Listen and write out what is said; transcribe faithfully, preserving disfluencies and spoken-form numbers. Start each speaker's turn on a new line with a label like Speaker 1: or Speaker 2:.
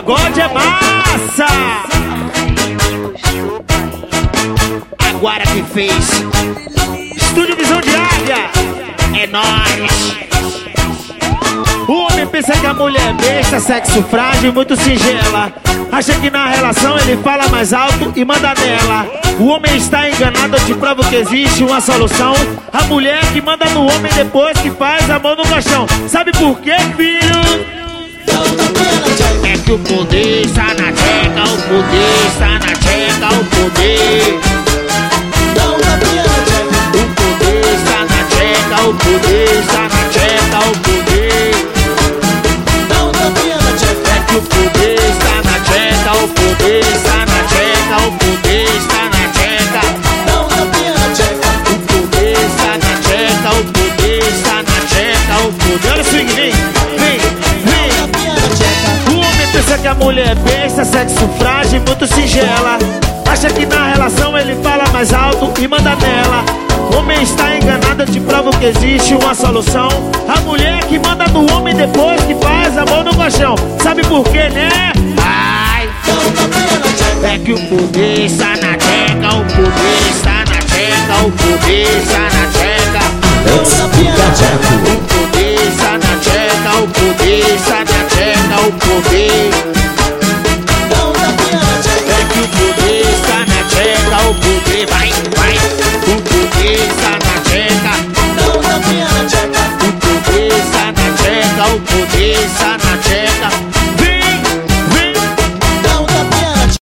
Speaker 1: pagode é massa. Agora que fez Estúdio Visão de Águia, é nóis. O homem pensa que a mulher é besta, sexo frágil e muito singela. Acha que na relação ele fala mais alto e manda nela. O homem está enganado, eu te provo que existe uma solução. A mulher que manda no homem depois que faz amor no colchão. Sabe por quê, filho? É que o poder está na tcheca, o poder está na tcheca, o poder. O poder está na tcheca, o poder está na tcheca, o poder. É que o poder está na tcheca, o poder está na tcheca, o poder está na tcheca. O poder está na tcheca, o poder está na tcheca, o poder. Olha o swing, vem, vem, vem. O homem pensa que a mulher é besta, sexo frágil e muito singela. Acha que na relação ele fala mais alto e manda nela. O homem está enganado, eu te provo que existe uma solução. A mulher que manda no homem depois que faz amor no colchão. Sabe por quê, né? Ai, é que o poder está na tcheca, o poder está na tcheca, o poder está na tcheca. O poder está na tcheca, o poder está na tcheca, o poder. É que o poder está na tcheca, o poder vai, vai. O poder